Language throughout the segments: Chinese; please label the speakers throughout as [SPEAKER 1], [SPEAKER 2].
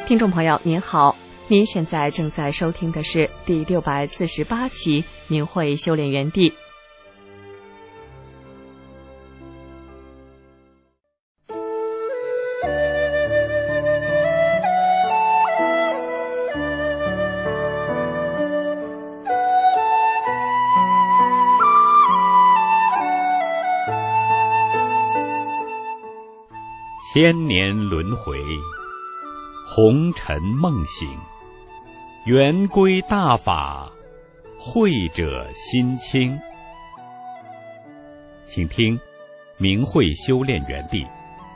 [SPEAKER 1] 听众朋友您好，您现在正在收听的是第648期明慧修炼园地。
[SPEAKER 2] 千年轮回，红尘梦醒，圆归大法，慧者心清。请听明慧修炼园地。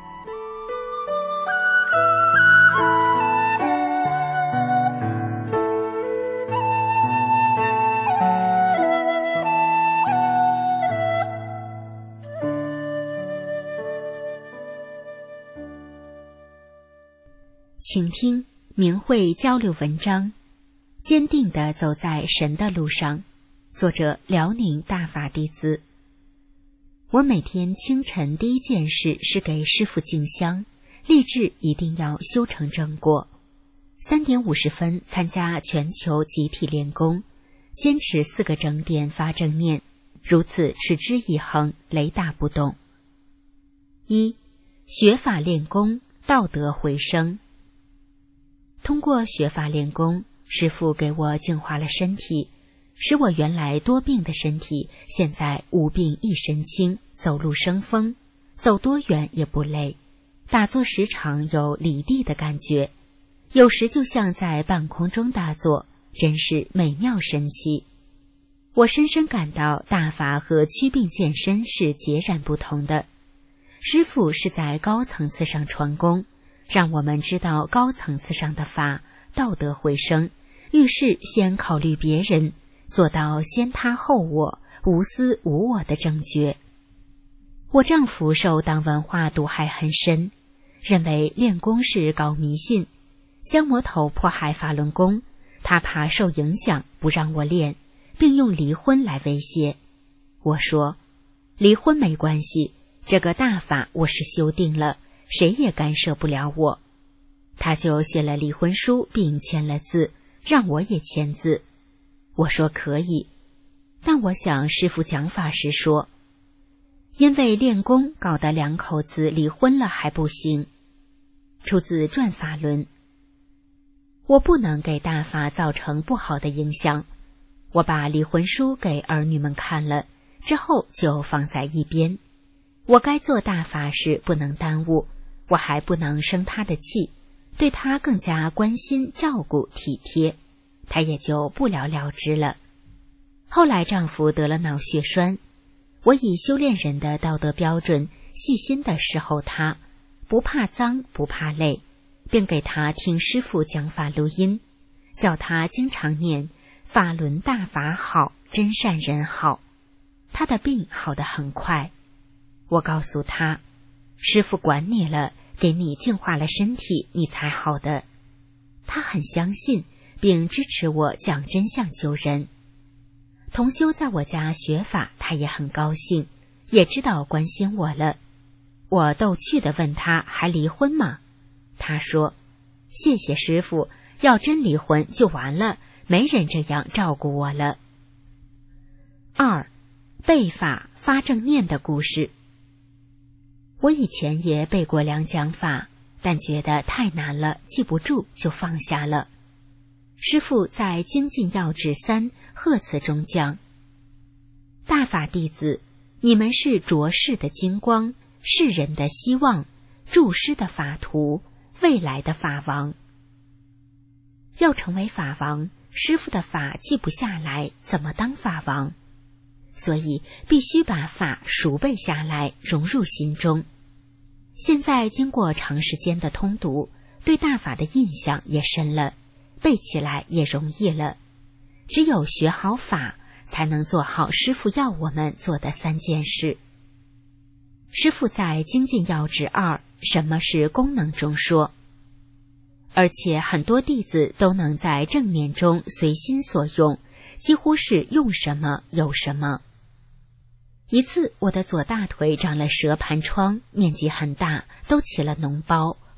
[SPEAKER 3] 请听明慧交流文章，坚定地走在神的路上。作者辽宁大法弟子。我每天清晨第一件事是给师父敬香，立志一定要修成正果。3点50分参加全球集体练功，坚持4个整点发正念，如此持之以恒，雷打不动。1. 学法练功，道德回升。通过学法练功，师父给我净化了身体，使我原来多病的身体现在无病一身轻，走路生风，走多远也不累，打坐时常有离地的感觉，有时就像在半空中打坐，真是美妙神奇。我深深感到大法和祛病健身是截然不同的。师父是在高层次上传功，让我们知道高层次上的法，道德回升，遇事先考虑别人，做到先他后我，无私无我的正觉。我丈夫受党文化毒害很深，认为练功是搞迷信，将魔头迫害法轮功，他怕受影响，不让我练，并用离婚来威胁。我说，离婚没关系，这个大法我是修定了，谁也干涉不了我。他就写了离婚书并签了字，让我也签字。我说可以，但我想师父讲法时说，因为练功搞得2口子离婚了还不行。出自转法轮。我不能给大法造成不好的影响，我把离婚书给儿女们看了，之后就放在一边。我该做大法事不能耽误，我还不能生他的气，对他更加关心照顾体贴，他也就不了了之了。后来丈夫得了脑血栓，我以修炼人的道德标准细心地侍候他，不怕脏不怕累，并给他听师父讲法录音，叫他经常念法轮大法好，真善人好。他的病好得很快。我告诉他，师父管你了，给你净化了身体，你才好的。他很相信，并支持我讲真相救人。同修在我家学法，他也很高兴，也知道关心我了。我逗趣地问他还离婚吗？他说，谢谢师父，要真离婚就完了，没人这样照顾我了。2. 背法发正念的故事。我以前也背过2讲法，但觉得太难了，记不住就放下了。师父在精进要旨3贺词中讲，大法弟子，你们是浊世的金光，世人的希望，注师的法图，未来的法王。要成为法王，师父的法记不下来，怎么当法王？所以必须把法熟背下来，融入心中。现在经过长时间的通读，对大法的印象也深了，背起来也容易了。只有学好法，才能做好师父要我们做的3件事。师父在精进要旨2什么是功能中说，而且很多弟子都能在正念中随心所用，几乎是用什么有什么。一次我的左大腿长了蛇盘疮，面积很大，都起了脓包，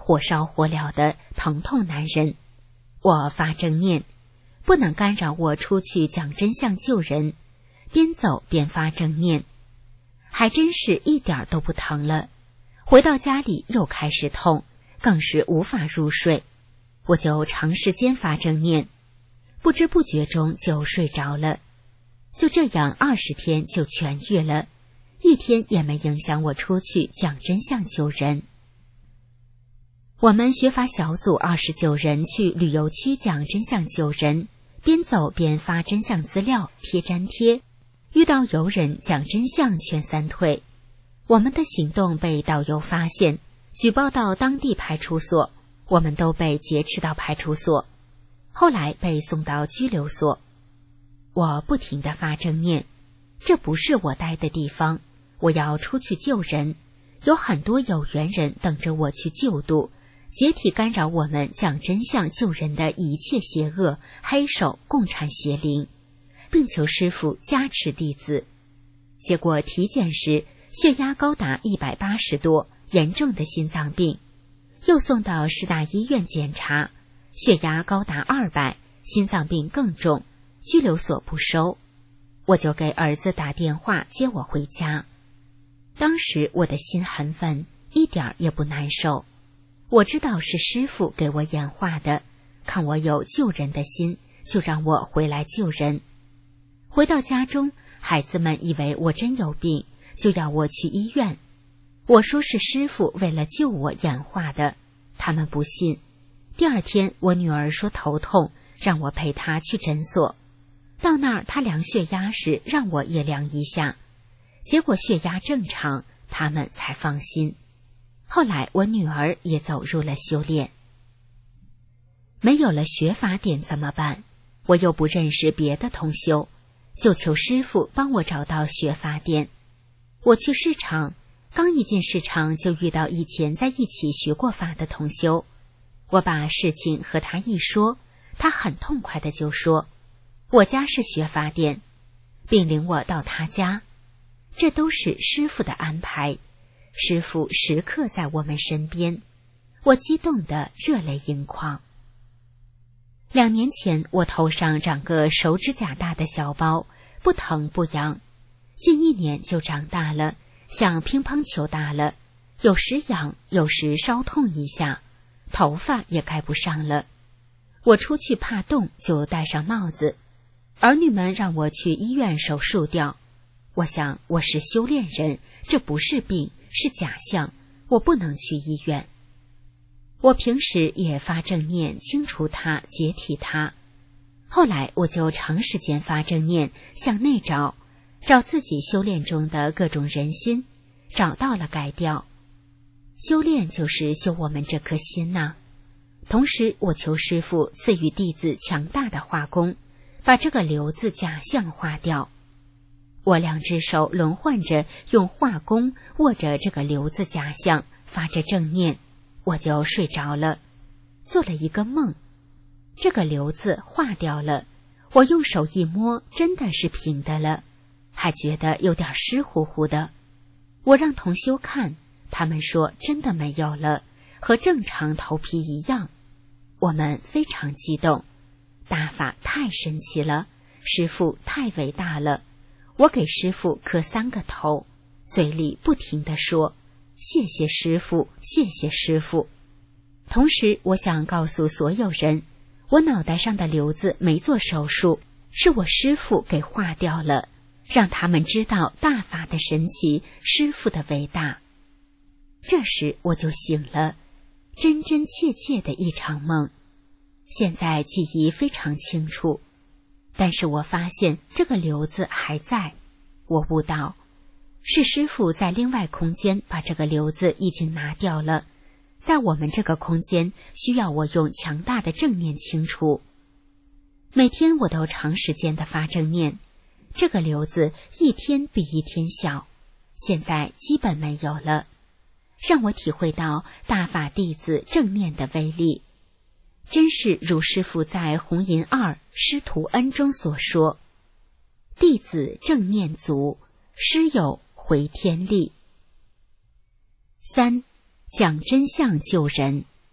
[SPEAKER 3] 火烧火燎的疼痛难忍。我发正念，不能干扰我出去讲真相救人，边走边发正念，还真是一点都不疼了。回到家里又开始痛，更是无法入睡。我就长时间发正念，不知不觉中就睡着了。就这样20天就痊愈了，一天也没影响我出去讲真相救人。我们学法小组29人去旅游区讲真相救人，边走边发真相资料贴粘贴，遇到游人讲真相劝三退。我们的行动被导游发现，举报到当地派出所，我们都被劫持到派出所，后来被送到拘留所。我不停地发正念，这不是我待的地方，我要出去救人，有很多有缘人等着我去救度，解体干扰我们讲真相救人的一切邪恶、黑手、共产邪灵，并求师父加持弟子。结果体检时血压高达180多，严重的心脏病，又送到师大医院检查，血压高达200，心脏病更重，拘留所不收。我就给儿子打电话接我回家。当时我的心很稳，一点也不难受。我知道是师父给我演化的，看我有救人的心，就让我回来救人。回到家中，孩子们以为我真有病，就要我去医院。我说是师父为了救我演化的，他们不信。第二天我女儿说头痛，让我陪她去诊所。到那儿她量血压时让我也量一下，结果血压正常，他们才放心。后来我女儿也走入了修炼。没有了学法点怎么办？我又不认识别的同修，就求师父帮我找到学法点。我去市场，刚一进市场就遇到以前在一起学过法的同修。我把事情和他一说，他很痛快的就说我家是学法点，并领我到他家。这都是师父的安排，师父时刻在我们身边。我激动得热泪盈眶。2年前我头上长个手指甲大的小包，不疼不痒，近1年就长大了，像乒乓球大了，有时痒，有时稍痛一下，头发也盖不上了。我出去怕冻就戴上帽子，儿女们让我去医院手术掉。我想我是修炼人，这不是病，是假象，我不能去医院。我平时也发正念，清除它，解体它。后来我就长时间发正念，向内找自己修炼中的各种人心，找到了改掉。修炼就是修我们这颗心呐。同时我求师父赐予弟子强大的化功，把这个瘤子假象化掉。我2只手轮换着用化功握着这个瘤子假象，发着正念，我就睡着了，做了一个梦。这个瘤子化掉了，我用手一摸，真的是平的了，还觉得有点湿乎乎的。我让同修看，他们说真的没有了，和正常头皮一样。我们非常激动，大法太神奇了，师父太伟大了。我给师父磕3个头，嘴里不停地说谢谢师父，谢谢师父。同时我想告诉所有人，我脑袋上的瘤子没做手术，是我师父给化掉了，让他们知道大法的神奇，师父的伟大。这时我就醒了，真真切切的一场梦。现在记忆非常清楚，但是我发现这个瘤子还在。我悟到，是师父在另外空间把这个瘤子已经拿掉了，在我们这个空间需要我用强大的正念清除。每天我都长时间的发正念，这个瘤子一天比一天小，现在基本没有了，让我体会到大法弟子正念的威力。真是如师父在弘淫2师徒恩中所说，弟子正念足，师有回天力。3. 讲真相救人。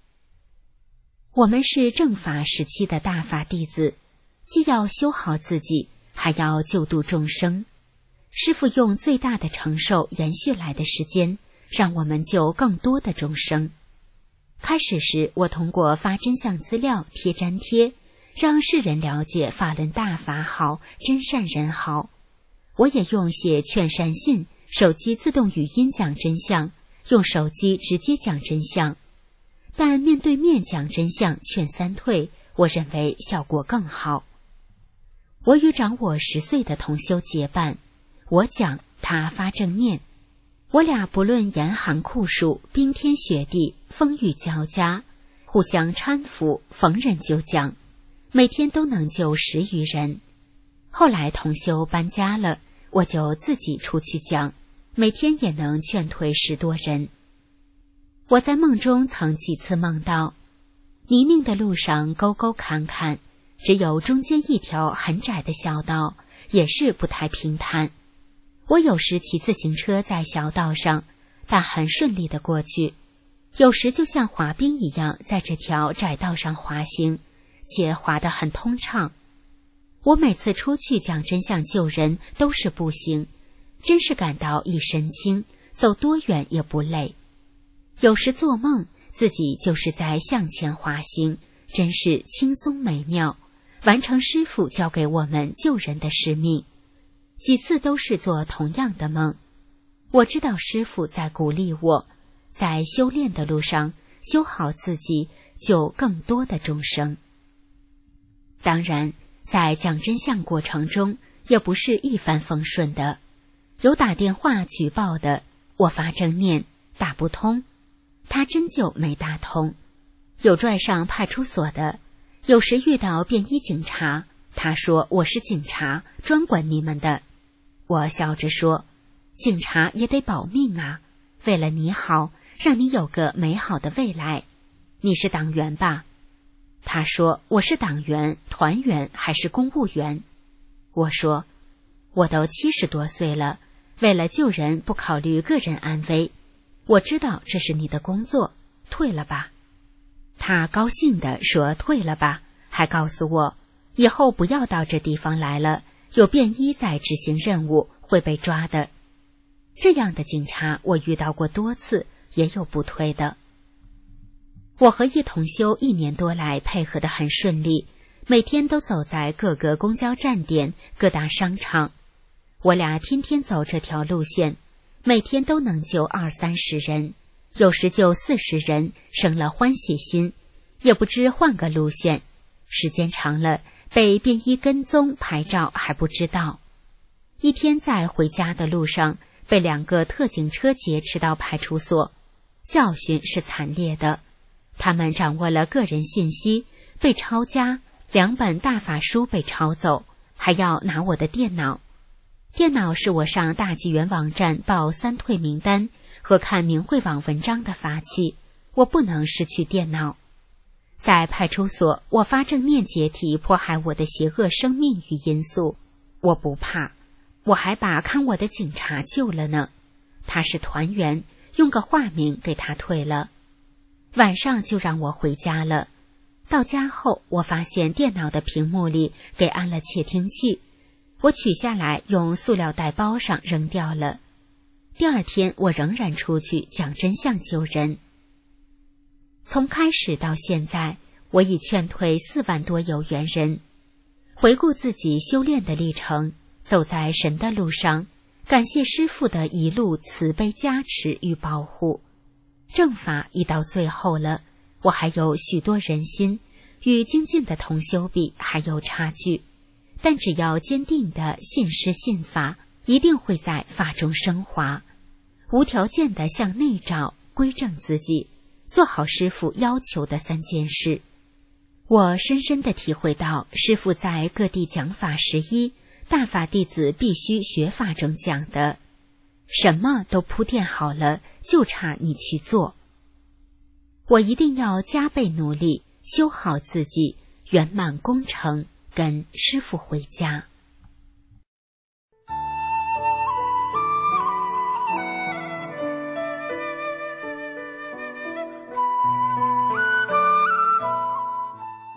[SPEAKER 3] 我们是正法时期的大法弟子，既要修好自己，还要救度众生。师父用最大的承受延续来的时间，让我们救更多的众生。开始时，我通过发真相资料贴粘贴，让世人了解法轮大法好，真善人好。我也用写劝善信，手机自动语音讲真相，用手机直接讲真相。但面对面讲真相劝三退，我认为效果更好。我与长我10岁的同修结伴，我讲，他发正念。我俩不论严寒酷暑、冰天雪地、风雨交加，互相搀扶，逢人就讲，每天都能救10余人。后来同修搬家了，我就自己出去讲，每天也能劝退10多人。我在梦中曾几次梦到，泥泞的路上沟沟坎坎，只有中间一条很窄的小道，也是不太平坦。我有时骑自行车在小道上，但很顺利地过去；有时就像滑冰一样，在这条窄道上滑行，且滑得很通畅。我每次出去讲真相救人都是步行，真是感到一身轻，走多远也不累。有时做梦，自己就是在向前滑行，真是轻松美妙，完成师父交给我们救人的使命。几次都是做同样的梦，我知道师父在鼓励我，在修炼的路上修好自己，救更多的众生。当然，在讲真相过程中，也不是一帆风顺的，有打电话举报的，我发正念打不通，他真就没打通；有拽上派出所的，有时遇到便衣警察，他说我是警察，专管你们的。我笑着说，警察也得保命啊，为了你好，让你有个美好的未来。你是党员吧？他说我是党员、团员还是公务员？我说我都70多岁了，为了救人不考虑个人安危，我知道这是你的工作，退了吧。他高兴地说退了吧，还告诉我以后不要到这地方来了，有便衣在执行任务，会被抓的。这样的警察我遇到过多次，也有不退的。我和一同修1年多来配合得很顺利，每天都走在各个公交站点、各大商场。我俩天天走这条路线，每天都能救20-30人，有时就40人，生了欢喜心，也不知换个路线，时间长了被便衣跟踪拍照还不知道。一天在回家的路上，被2个特警车劫持到派出所，教训是惨烈的。他们掌握了个人信息，被抄家，2本大法书被抄走，还要拿我的电脑。电脑是我上大纪元网站报三退名单和看明慧网文章的法器，我不能失去电脑。在派出所，我发正念解体迫害我的邪恶生命与因素，我不怕，我还把看我的警察救了呢。他是团员，用个化名给他退了。晚上就让我回家了。到家后，我发现电脑的屏幕里给安了窃听器，我取下来用塑料袋包上扔掉了。第2天，我仍然出去讲真相救人。从开始到现在，我已劝退4万多有缘人。回顾自己修炼的历程，走在神的路上，感谢师父的一路慈悲加持与保护。正法已到最后了，我还有许多人心，与精进的同修比还有差距，但只要坚定的信师信法，一定会在法中升华，无条件的向内找，归正自己，做好师父要求的3件事。我深深地体会到，师父在各地讲法11，大法弟子必须学法中讲的，什么都铺垫好了，就差你去做。我一定要加倍努力，修好自己，圆满工程，跟师父回家。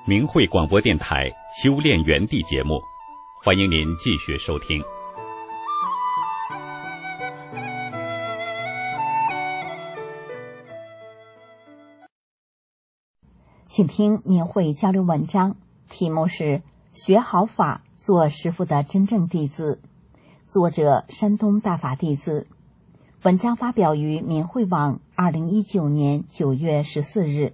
[SPEAKER 2] 明慧广播电台修炼园地节目，欢迎您继续收听。
[SPEAKER 4] 请听明慧交流文章，题目是学好法，做师父的真正弟子，作者山东大法弟子。文章发表于明慧网2019年9月14日。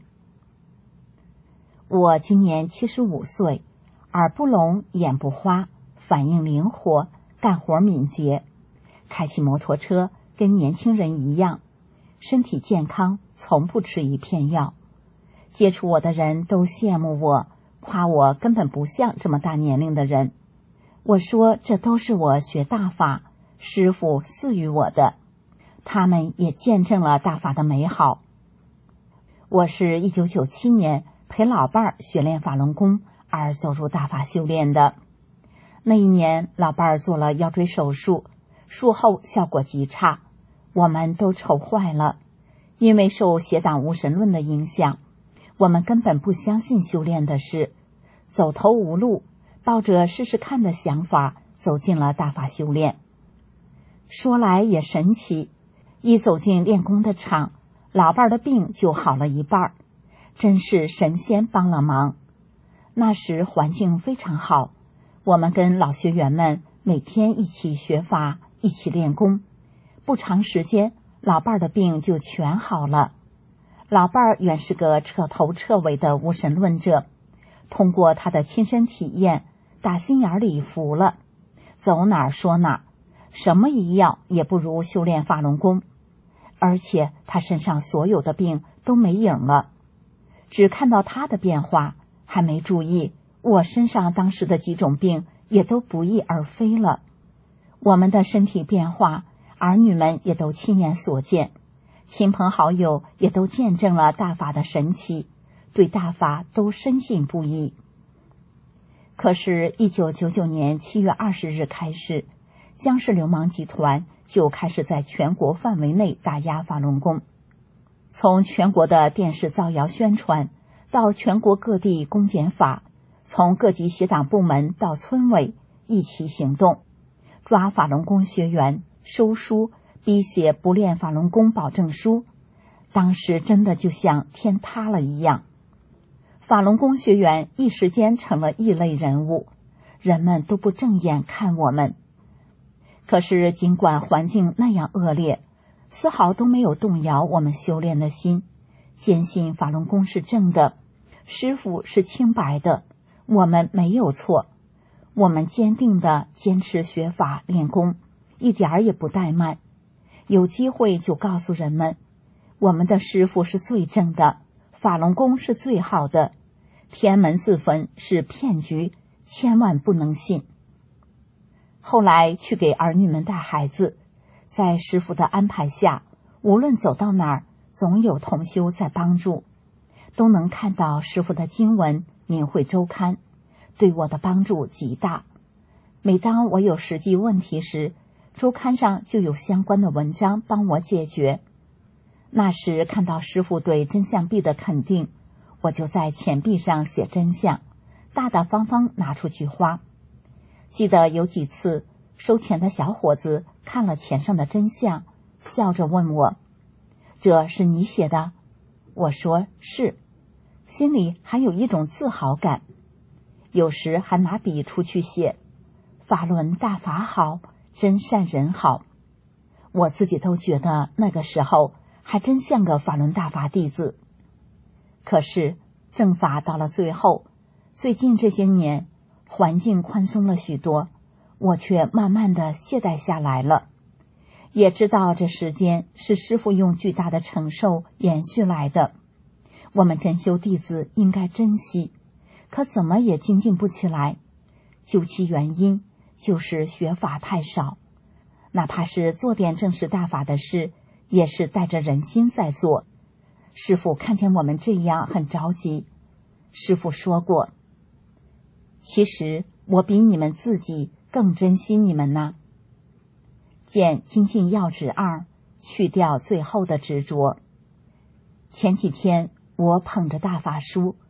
[SPEAKER 4] 我今年75岁，耳不聋，眼不花，反应灵活，干活敏捷，开骑摩托车跟年轻人一样，身体健康，从不吃一片药。接触我的人都羡慕我，夸我根本不像这么大年龄的人。我说这都是我学大法，师父赐予我的，他们也见证了大法的美好。我是1997年陪老伴儿学练法轮功而走入大法修炼的。那一年老伴儿做了腰椎手术，术后效果极差，我们都愁坏了。因为受邪党无神论的影响，我们根本不相信修炼的事，走投无路，抱着试试看的想法走进了大法修炼。说来也神奇，一走进练功的场，老伴儿的病就好了一半，真是神仙帮了忙。那时环境非常好，我们跟老学员们每天一起学法，一起练功，不长时间，老伴儿的病就全好了。老伴儿原是个彻头彻尾的无神论者，通过他的亲身体验，打心眼里服了，走哪儿说哪儿，什么医药也不如修炼法轮功，而且他身上所有的病都没影了。只看到他的变化，还没注意我身上当时的几种病也都不翼而飞了。我们的身体变化，儿女们也都亲眼所见，亲朋好友也都见证了大法的神奇，对大法都深信不疑。可是1999年7月20日开始，江氏流氓集团就开始在全国范围内打压法轮功。从全国的电视造谣宣传，到全国各地公检法，从各级协党部门到村委一起行动，抓法轮功学员，收书，逼写不练法轮功保证书。当时真的就像天塌了一样，法轮功学员一时间成了异类人物，人们都不正眼看我们。可是尽管环境那样恶劣，丝毫都没有动摇我们修炼的心，坚信法轮功是正的，师父是清白的，我们没有错。我们坚定地坚持学法练功，一点儿也不怠慢。有机会就告诉人们，我们的师父是最正的，法轮功是最好的，天门自焚是骗局，千万不能信。后来去给儿女们带孩子，在师父的安排下，无论走到哪儿，总有同修在帮助，都能看到师父的经文明慧周刊，对我的帮助极大。每当我有实际问题时，周刊上就有相关的文章帮我解决。那时看到师父对真相币的肯定，我就在钱币上写真相，大大方方拿出去花。记得有几次，收钱的小伙子看了钱上的真相，笑着问我：“这是你写的？”我说：“是。”心里还有一种自豪感。有时还拿笔出去写：“法轮大法好，真善人好。”我自己都觉得那个时候还真像个法轮大法弟子。可是正法到了最后，最近这些年环境宽松了许多，我却慢慢的懈怠下来了。也知道这时间是师父用巨大的承受延续来的，我们真修弟子应该珍惜，可怎么也精进不起来。究其原因，就是学法太少，哪怕是做点正式大法的事，也是带着人心在做。师父看见我们这样很着急，师父说过：“其实我比你们自己更珍惜你们呢。”见精进要旨2，去掉最后的执着。前几天我捧着大法书，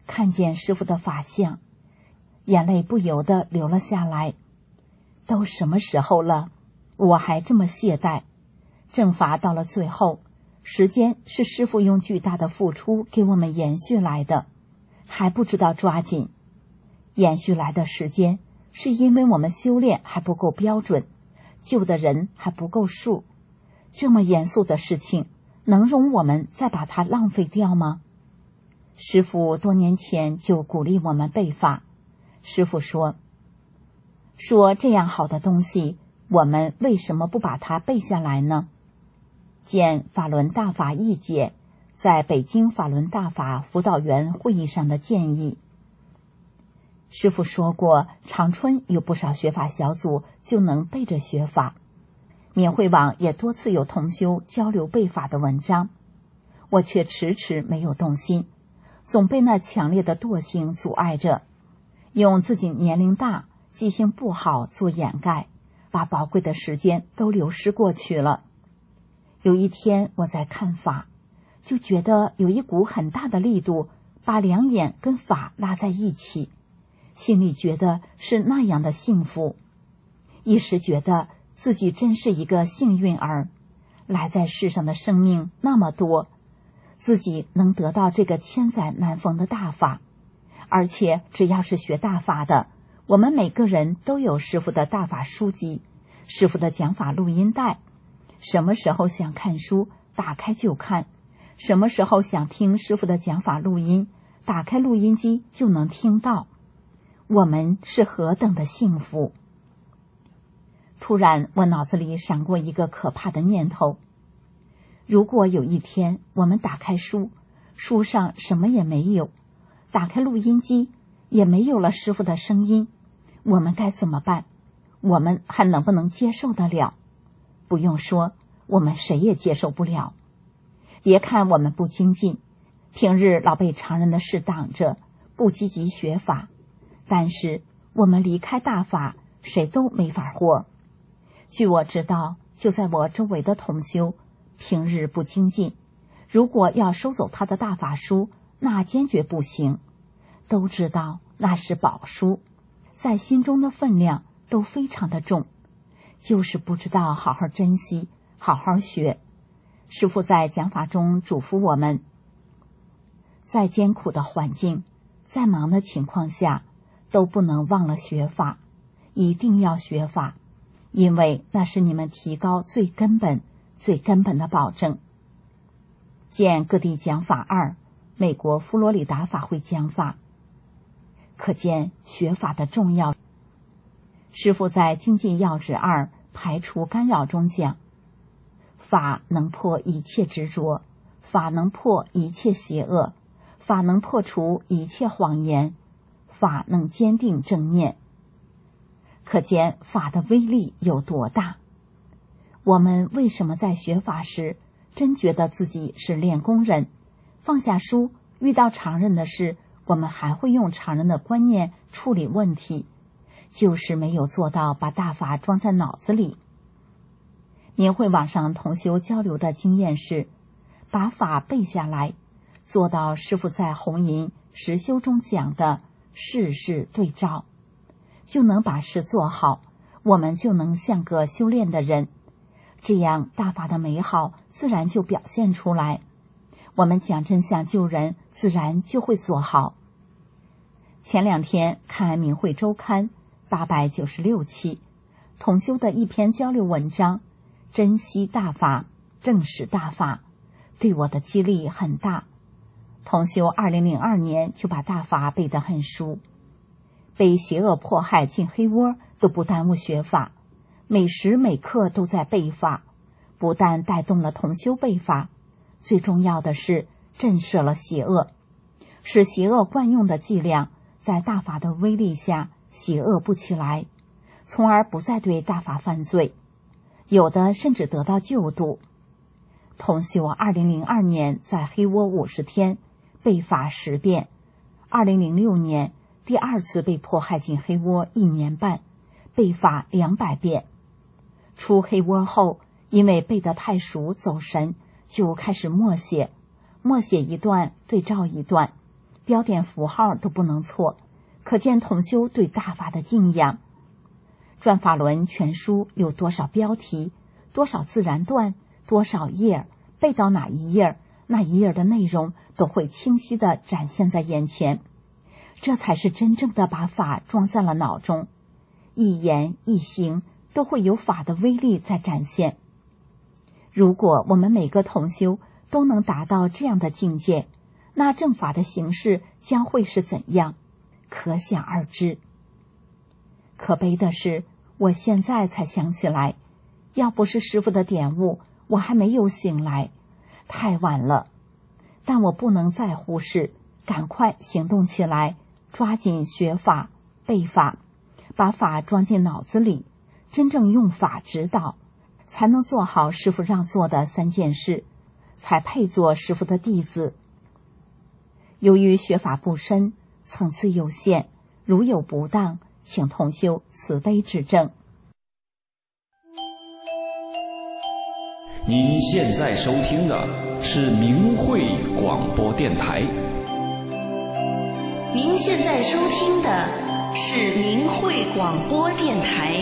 [SPEAKER 4] 看见师父的法相，眼泪不由得流了下来。都什么时候了，我还这么懈怠？正法到了最后，时间是师父用巨大的付出给我们延续来的，还不知道抓紧。延续来的时间是因为我们修炼还不够标准，救的人还不够数。这么严肃的事情，能容我们再把它浪费掉吗？师父多年前就鼓励我们背法。师父说这样好的东西，我们为什么不把它背下来呢？见法轮大法义解在北京法轮大法辅导员会议上的建议。师父说过，长春有不少学法小组就能背着学法，缅慧网也多次有同修交流背法的文章，我却迟迟没有动心，总被那强烈的惰性阻碍着，用自己年龄大记性不好做掩盖，把宝贵的时间都流失过去了。有一天我在看法，就觉得有一股很大的力度把两眼跟法拉在一起，心里觉得是那样的幸福，一时觉得自己真是一个幸运儿，来在世上的生命那么多，自己能得到这个千载难逢的大法。而且只要是学大法的，我们每个人都有师父的大法书籍，师父的讲法录音带，什么时候想看书打开就看，什么时候想听师父的讲法录音，打开录音机就能听到。我们是何等的幸福！突然我脑子里闪过一个可怕的念头，如果有一天我们打开书，书上什么也没有，打开录音机也没有了师父的声音，我们该怎么办？我们还能不能接受得了？不用说，我们谁也接受不了。别看我们不精进，平日老被常人的事挡着，不积极学法，但是我们离开大法，谁都没法活。据我知道，就在我周围的同修，平日不精进，如果要收走他的大法书，那坚决不行。都知道那是宝书，在心中的分量都非常的重，就是不知道好好珍惜，好好学。师父在讲法中嘱咐我们，在艰苦的环境，在忙的情况下，都不能忘了学法，一定要学法，因为那是你们提高最根本的保证。见各地讲法2，美国佛罗里达法会讲法，可见学法的重要。师父在精进要旨2排除干扰中讲，法能破一切执着，法能破一切邪恶，法能破除一切谎言，法能坚定正念。可见法的威力有多大。我们为什么在学法时真觉得自己是练功人，放下书，遇到常人的事，我们还会用常人的观念处理问题，就是没有做到把大法装在脑子里。明慧网上同修交流的经验是，把法背下来，做到师父在红银实修中讲的事事对照，就能把事做好，我们就能像个修炼的人，这样大法的美好自然就表现出来，我们讲真相救人自然就会做好。前2天看明慧周刊896期，同修的一篇交流文章，珍惜大法，正视大法，对我的激励很大。同修2002年就把大法背得很熟，被邪恶迫害进黑窝都不耽误学法，每时每刻都在背法，不但带动了同修背法，最重要的是震慑了邪恶，使邪恶惯用的伎俩在大法的威力下邪恶不起来，从而不再对大法犯罪，有的甚至得到救度。同修2002年在黑窝50天，背法10遍，2006年第2次被迫害进黑窝1年半，背法200遍。出黑窝后，因为背得太熟走神，就开始默写，默写一段对照一段， 标点符号都不能错，可见同修对大法的敬仰。转法轮全书有多少标题，多少自然段，多少页，背到哪一页，那一页的内容都会清晰地展现在眼前，这才是真正的把法装在了脑中，一言一行都会有法的威力在展现。如果我们每个同修都能达到这样的境界，那正法的形式将会是怎样，可想而知。可悲的是，我现在才想起来，要不是师父的点悟，我还没有醒来，太晚了。但我不能再忽视，赶快行动起来，抓紧学法、背法，把法装进脑子里，真正用法指导，才能做好师父让做的3件事，才配做师父的弟子。由于学法不深，层次有限，如有不当，请同修慈悲指正。
[SPEAKER 5] 您现在收听的是明慧广播电台。
[SPEAKER 6] 您现在收听的是明慧广播电台。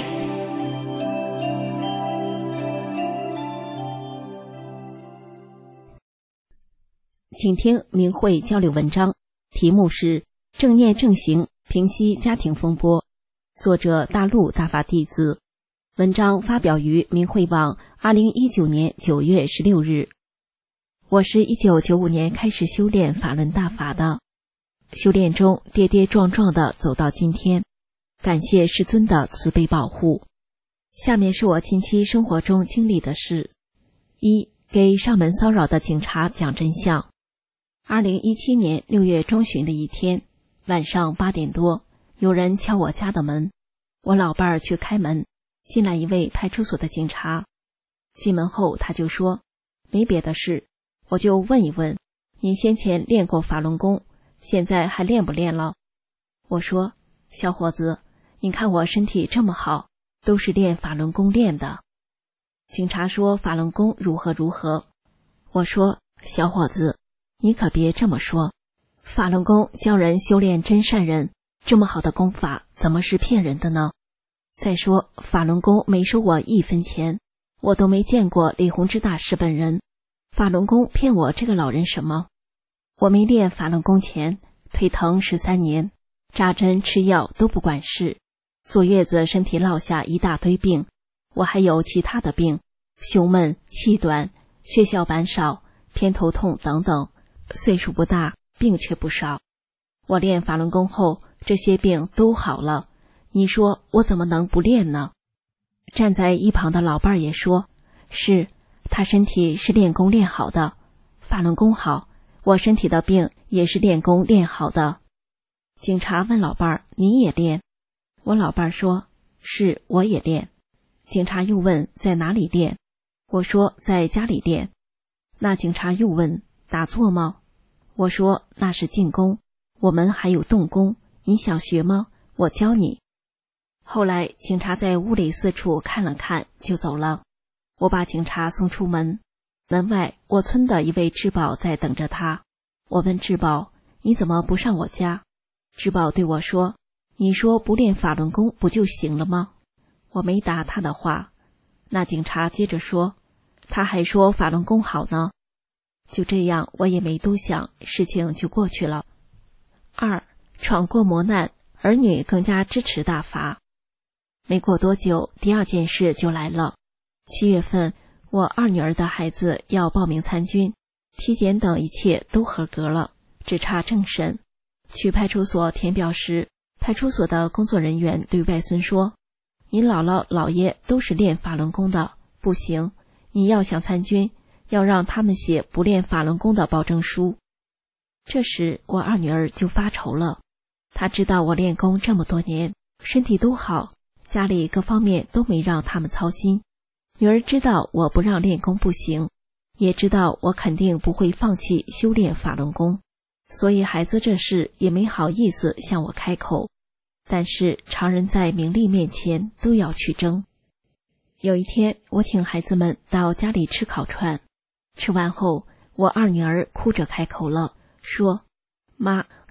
[SPEAKER 7] 请听明慧交流文章，题目是正念正行平息家庭风波，作者大陆大法弟子。文章发表于明慧网2019年9月16日。我是1995年开始修炼法轮大法的，修炼中跌跌撞撞地走到今天，感谢师尊的慈悲保护。下面是我近期生活中经历的事。1. 给上门骚扰的警察讲真相。2017年6月中旬的一天，晚上8点多，有人敲我家的门，我老伴儿去开门，进来一位派出所的警察。进门后他就说，没别的事，我就问一问，您先前练过法轮功，现在还练不练了？我说，小伙子，你看我身体这么好，都是练法轮功练的。警察说法轮功如何如何。我说，小伙子，你可别这么说，法轮功教人修炼真善人，这么好的功法怎么是骗人的呢？再说法轮功没收我1分钱，我都没见过李洪志大师本人，法轮功骗我这个老人什么？我没练法轮功前，腿疼13年，扎针吃药都不管事，坐月子身体落下一大堆病，我还有其他的病，胸闷、气短、血小板少、偏头痛等等，岁数不大，病却不少。我练法轮功后，这些病都好了，你说我怎么能不练呢？站在一旁的老伴儿也说，是，他身体是练功练好的，法轮功好，我身体的病也是练功练好的。警察问老伴儿，你也练？我老伴儿说，是，我也练。警察又问，在哪里练？我说，在家里练。那警察又问，打坐吗？我说，那是静功，我们还有动功，你想学吗？我教你。后来警察在屋里四处看了看就走了，我把警察送出门，门外我村的一位智保在等着他。我问智保，你怎么不上我家？智保对我说，你说不练法轮功不就行了吗？我没答他的话。那警察接着说，他还说法轮功好呢。就这样，我也没多想，事情就过去了。2. 闯过磨难，儿女更加支持大法。没过多久，第2件事就来了。7月份，我2女儿的孩子要报名参军，体检等一切都合格了，只差政审。去派出所填表时，派出所的工作人员对外孙说，你姥姥姥爷都是练法轮功的，不行，你要想参军，要让他们写不练法轮功的保证书。这时我2女儿就发愁了，她知道我练功这么多年，身体都好，家里各方面都没让他们操心。女儿知道我不让练功不行，也知道我肯定不会放弃修炼法轮功，所以孩子这事也没好意思向我开口。但是常人在名利面前都要去争。有一天，我请孩子们到家里吃烤串，吃完后，我2女儿哭着开口了，说，妈，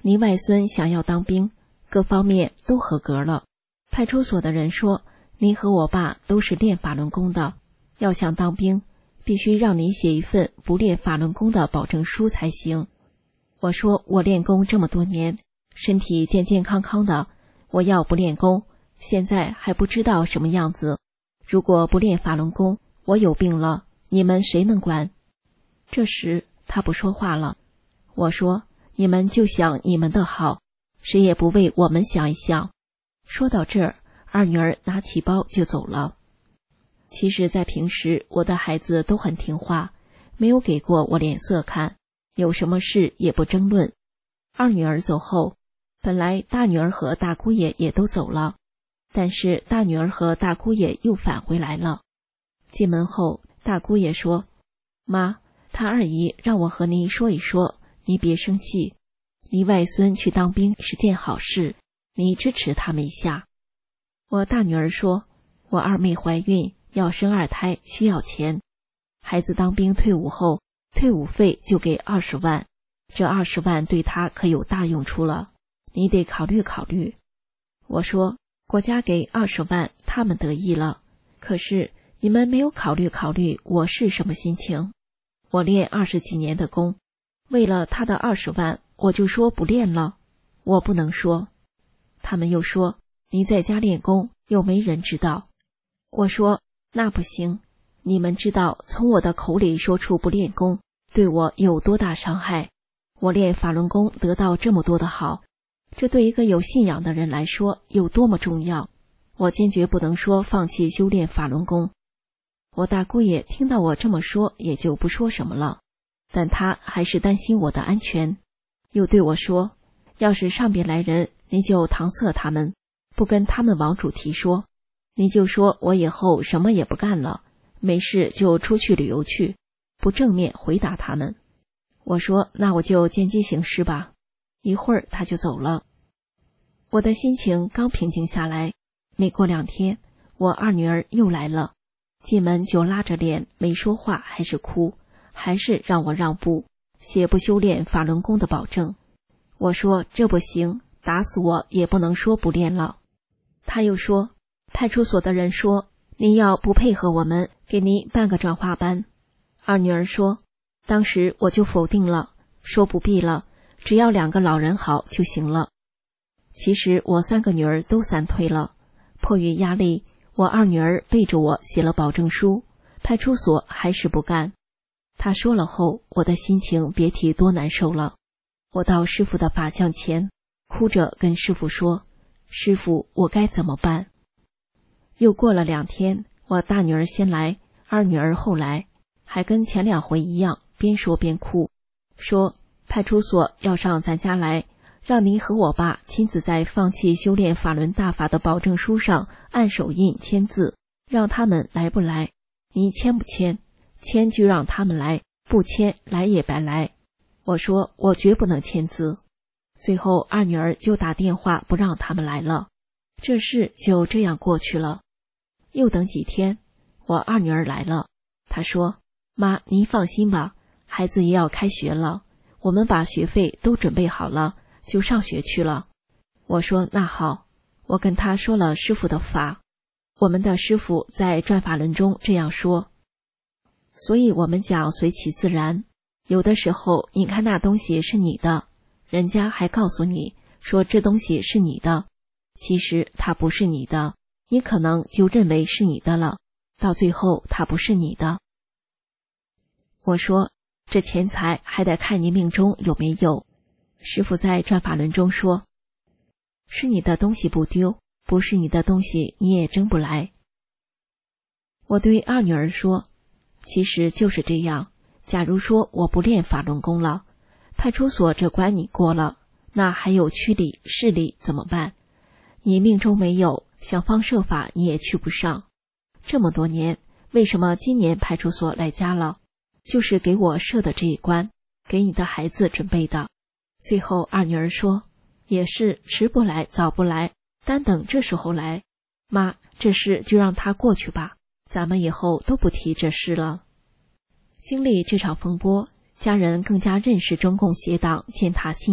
[SPEAKER 7] 您外孙想要当兵，各方面都合格了。派出所的人说，您和我爸都是练法轮功的，要想当兵，必须让你写一份不练法轮功的保证书才行。我说我练功这么多年，身体健健康康的，我要不练功，现在还不知道什么样子。如果不练法轮功，我有病了，你们谁能管？这时他不说话了。我说，你们就想你们的好，谁也不为我们想一想。说到这儿，二女儿拿起包就走了。其实在平时，我的孩子都很听话，没有给过我脸色看，有什么事也不争论。二女儿走后，本来大女儿和大姑爷也都走了，但是大女儿和大姑爷又返回来了。进门后，大姑爷说，妈，他二姨让我和你说一说，你别生气，你外孙去当兵是件好事，你支持他们一下。我大女儿说，我二妹怀孕要生二胎需要钱，孩子当兵退伍后，退伍费就给20万，这20万对他可有大用处了，你得考虑考虑。我说，国家给20万，他们得意了，可是你们没有考虑考虑我是什么心情。我练20几年的功，为了他的20万，我就说不练了，我不能说。他们又说，你在家练功又没人知道。我说，那不行，你们知道从我的口里说出不练功对我有多大伤害，我练法轮功得到这么多的好，这对一个有信仰的人来说有多么重要，我坚决不能说放弃修炼法轮功。我大姑爷听到我这么说，也就不说什么了，但他还是担心我的安全，又对我说，要是上边来人，你就搪塞他们，不跟他们往主题说，你就说我以后什么也不干了，没事就出去旅游去，不正面回答他们。我说，那我就见机行事吧。一会儿他就走了。我的心情刚平静下来，没过2天，我二女儿又来了，进门就拉着脸，没说话，还是哭，还是让我让步，写不修炼法轮功的保证。我说，这不行，打死我也不能说不练了。他又说，派出所的人说，你要不配合我们，给你办个转化班。二女儿说，当时我就否定了，说不必了，只要2个老人好就行了。其实我3个女儿都3退了，迫于压力，我二女儿背着我写了保证书，派出所还是不干。她说了后，我的心情别提多难受了。我到师父的法像前，哭着跟师父说，师父，我该怎么办？又过了2天，我大女儿先来，二女儿后来，还跟前2回一样，边说边哭，说派出所要上咱家来，让您和我爸亲自在放弃修炼法轮大法的保证书上按手印签字，让他们来不来？你签不签？签就让他们来，不签来也白来。我说我绝不能签字。最后二女儿就打电话不让他们来了，这事就这样过去了。又等几天，我二女儿来了，她说，妈，您放心吧，孩子也要开学了，我们把学费都准备好了，就上学去了。我说那好，我跟她说了师父的法，我们的师父在转法轮中这样说，所以我们讲随其自然，有的时候你看那东西是你的，人家还告诉你说这东西是你的，其实它不是你的，你可能就认为是你的了，到最后它不是你的。我说这钱财还得看你命中有没有，师父在转法轮中说，是你的东西不丢，不是你的东西你也争不来。我对二女儿说，其实就是这样，假如说我不练法轮功了，派出所这关你过了，那还有区里市里怎么办？你命中没有，想方设法你也去不上。这么多年，为什么今年派出所来家了？就是给我设的这一关，给你的孩子准备的。最后二女儿说，也是迟不来早不来，单等这时候来。妈，这事就让它过去吧，咱们以后都不提这事了。经历这场风波，家人更加认识中共邪党践踏信仰，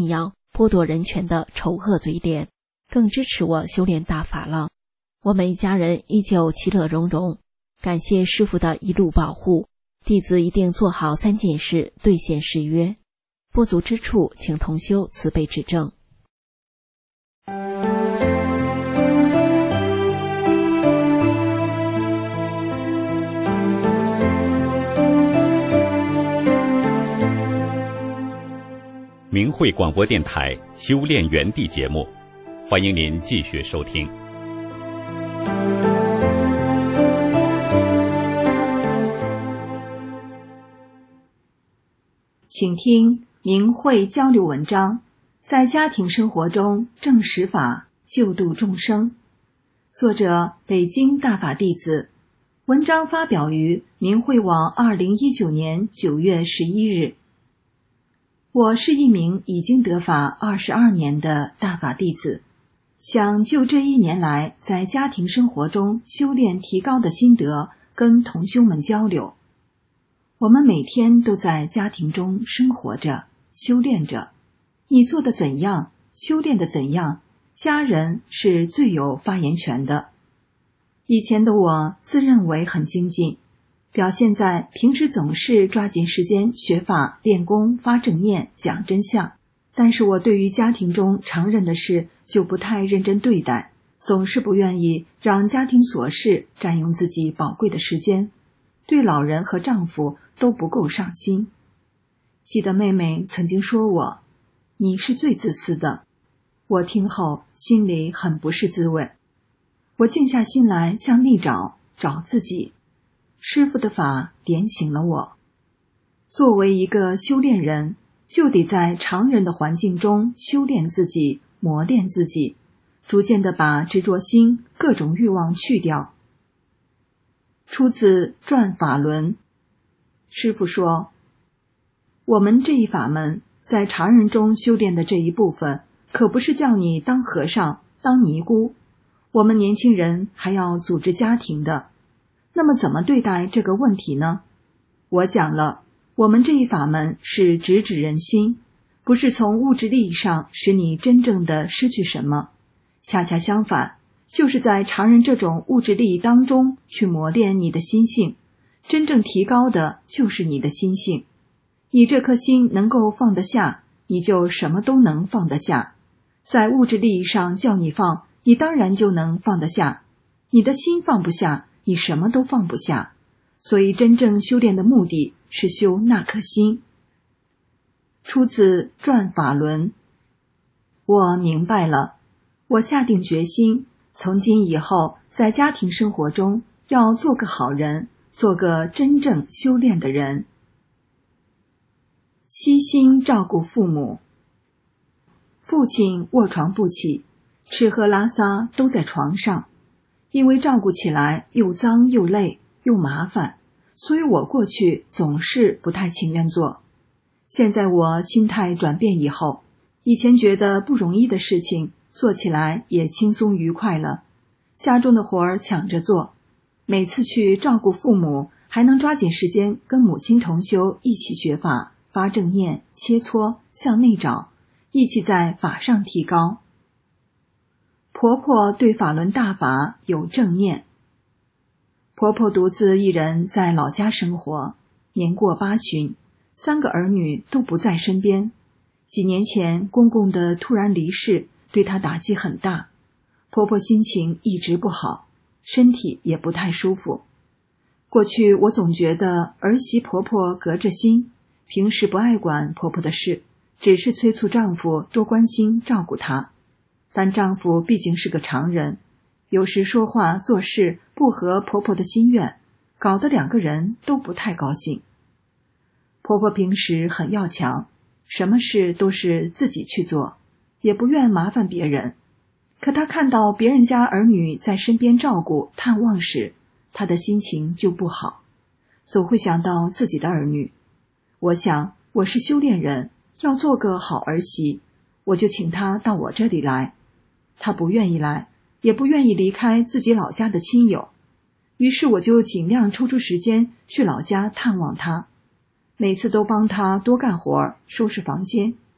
[SPEAKER 7] 剥夺人权的丑恶嘴脸，更支持我修炼大法了。我们一家人依旧其乐融融，感谢师父的一路保护，弟子一定做好3件事，兑现誓约。不足之处，请同修慈悲指正。
[SPEAKER 2] 明慧广播电台修炼园地节目，欢迎您继续收听。
[SPEAKER 4] 请听明慧交流文章，在家庭生活中证实法，救度众生。作者北京大法弟子，文章发表于明慧网2019年9月11日。我是一名已经得法22年的大法弟子，想就这1年来在家庭生活中修炼提高的心得跟同修们交流。我们每天都在家庭中生活着，修炼着，你做的怎样，修炼的怎样，家人是最有发言权的。以前的我自认为很精进，表现在平时总是抓紧时间学法、练功、发正念、讲真相，但是我对于家庭中常认的事就不太认真对待，总是不愿意让家庭琐事占用自己宝贵的时间，对老人和丈夫都不够上心。记得妹妹曾经说我，你是最自私的。我听后心里很不是滋味，我静下心来向内找自己。师父的法点醒了我，作为一个修炼人，就得在常人的环境中修炼自己，磨练自己，逐渐地把执着心、各种欲望去掉。出自《转法轮》，师父说，我们这一法门在常人中修炼的这一部分，可不是叫你当和尚、当尼姑，我们年轻人还要组织家庭的。那么怎么对待这个问题呢？我讲了，我们这一法门是直指人心，不是从物质利益上使你真正的失去什么，恰恰相反，就是在常人这种物质利益当中去磨练你的心性，真正提高的就是你的心性。你这颗心能够放得下，你就什么都能放得下。在物质利益上叫你放，你当然就能放得下。你的心放不下，你什么都放不下。所以真正修炼的目的是修那颗心。出自《转法轮》。我明白了，我下定决心，从今以后在家庭生活中要做个好人，做个真正修炼的人。悉心照顾父母。父亲卧床不起，吃喝拉撒都在床上，因为照顾起来又脏又累又麻烦，所以我过去总是不太情愿做。现在我心态转变以后，以前觉得不容易的事情做起来也轻松愉快了，家中的活儿抢着做，每次去照顾父母还能抓紧时间跟母亲同修一起学法，发正念，切磋，向内找，一起在法上提高。婆婆对法轮大法有正念。婆婆独自一人在老家生活，年过80旬，3个儿女都不在身边。几年前公公的突然离世对她打击很大，婆婆心情一直不好，身体也不太舒服。过去我总觉得儿媳婆婆隔着心，平时不爱管婆婆的事，只是催促丈夫多关心照顾她。但丈夫毕竟是个常人，有时说话做事不合婆婆的心愿，搞得2个人都不太高兴。婆婆平时很要强，什么事都是自己去做，也不愿麻烦别人。可她看到别人家儿女在身边照顾探望时，她的心情就不好，总会想到自己的儿女。我想我是修炼人，要做个好儿媳，我就请她到我这里来。她不愿意来，也不愿意离开自己老家的亲友，于是我就尽量抽出时间去老家探望她，每次都帮她多干活，收拾房间。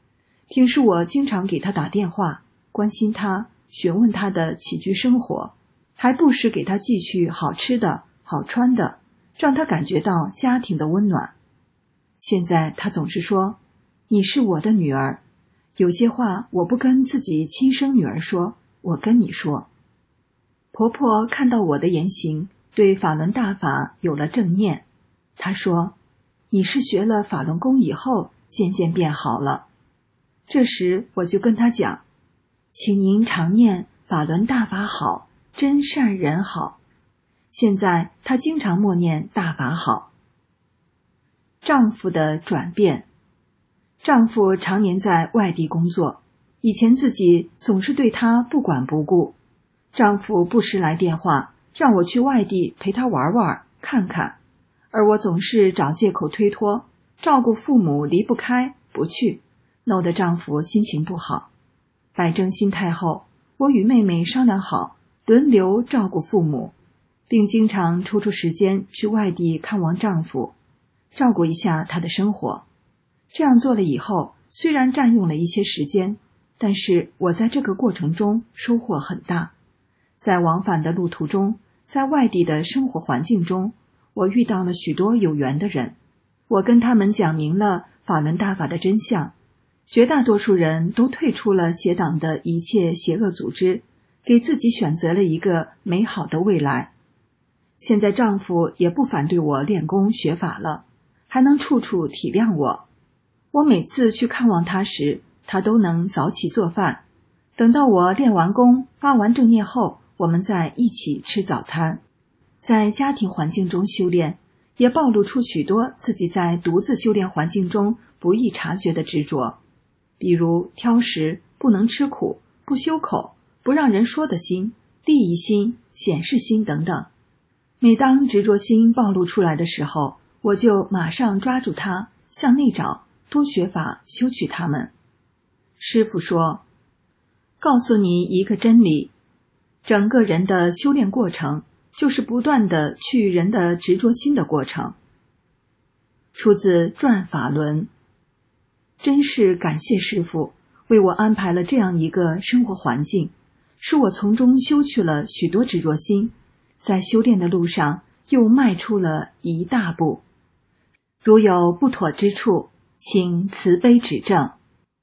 [SPEAKER 8] 平时我经常给他打电话，关心他，询问他的起居生活，还不时给他寄去好吃的、好穿的，让他感觉到家庭的温暖。现在他总是说，你是我的女儿，有些话我不跟自己亲生女儿说，我跟你说。婆婆看到我的言行，对法轮大法有了正念。她说，你是学了法轮功以后渐渐变好了。这时我就跟她讲，请您常念法轮大法好，真善人好。现在她经常默念大法好。丈夫的转变。丈夫常年在外地工作，以前自己总是对他不管不顾。丈夫不时来电话，让我去外地陪他玩玩看看，而我总是找借口推脱，照顾父母离不开，不去，弄得丈夫心情不好。摆正心态后，我与妹妹商量好，轮流照顾父母，并经常抽出时间去外地看望丈夫，照顾一下他的生活。这样做了以后，虽然占用了一些时间，但是我在这个过程中收获很大。在往返的路途中，在外地的生活环境中，我遇到了许多有缘的人，我跟他们讲明了法轮大法的真相，绝大多数人都退出了邪党的一切邪恶组织，给自己选择了一个美好的未来。现在丈夫也不反对我练功学法了，还能处处体谅我。我每次去看望他时，他都能早起做饭，等到我练完功发完正念后，我们再一起吃早餐。在家庭环境中修炼，也暴露出许多自己在独自修炼环境中不易察觉的执着，比如挑食、不能吃苦、不修口、不让人说的心、利益心、显示心等等。每当执着心暴露出来的时候，我就马上抓住它，向内找，多学法修取它们。师父说，告诉你一个真理，整个人的修炼过程就是不断的去人的执着心的过程。出自《转法轮》。真是感谢师父为我安排了这样一个生活环境，使我从中修去了许多执着心，在修炼的路上又迈出了一大步。如有不妥之处，请慈悲指正。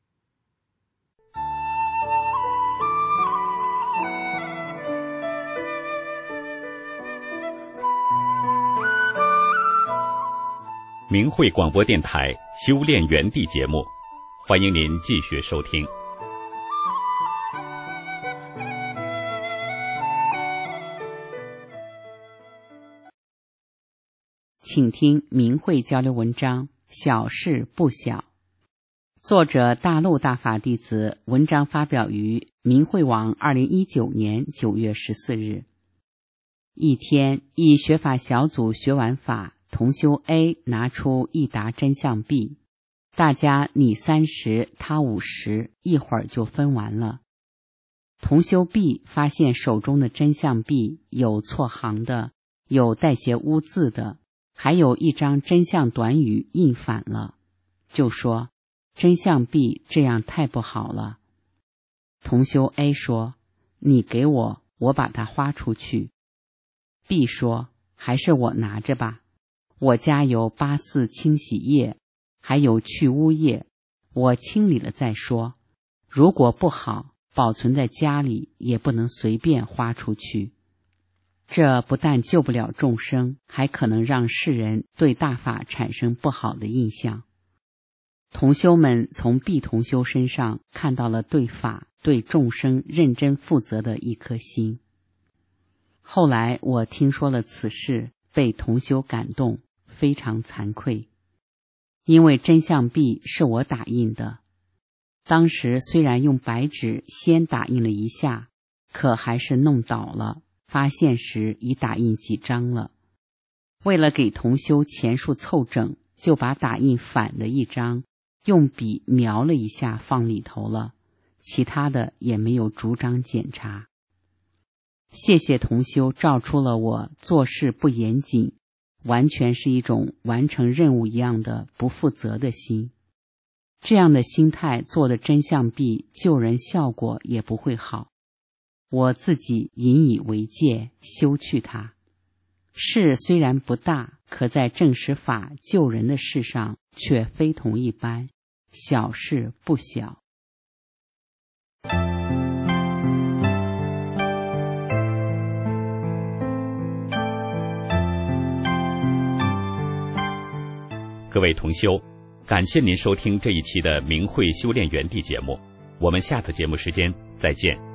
[SPEAKER 2] 明慧广播电台修炼园地节目，欢迎您继续收听。
[SPEAKER 9] 请听明慧交流文章，小事不小。作者大陆大法弟子，文章发表于明慧网2019年9月14日。一天，一学法小组学完法，同修 A 拿出一沓真相币，大家你30，他50，一会儿就分完了。同修 B 发现手中的真相币有错行的，有带些污渍的，还有一张真相短语印反了，就说真相币这样太不好了。同修 A 说，你给我，我把它花出去。B 说，还是我拿着吧，我家有84清洗液，还有去污液，我清理了再说，如果不好，保存在家里也不能随便花出去。这不但救不了众生，还可能让世人对大法产生不好的印象。同修们从 B 同修身上看到了对法、对众生认真负责的一颗心。后来我听说了此事，被同修感动，非常惭愧。因为真相币是我打印的，当时虽然用白纸先打印了一下，可还是弄倒了，发现时已打印几张了。为了给同修钱数凑整，就把打印反的一张用笔描了一下放里头了，其他的也没有逐张检查。谢谢同修照出了我做事不严谨，完全是一种完成任务一样的不负责的心。 这样的心态做的真相比救人效果也不会好。我自己引以为戒，修去它。事虽然不大，可在正实法救人的事上却非同一般，小事不小。
[SPEAKER 2] 各位同修，感谢您收听这一期的明慧修炼园地节目，我们下次节目时间再见。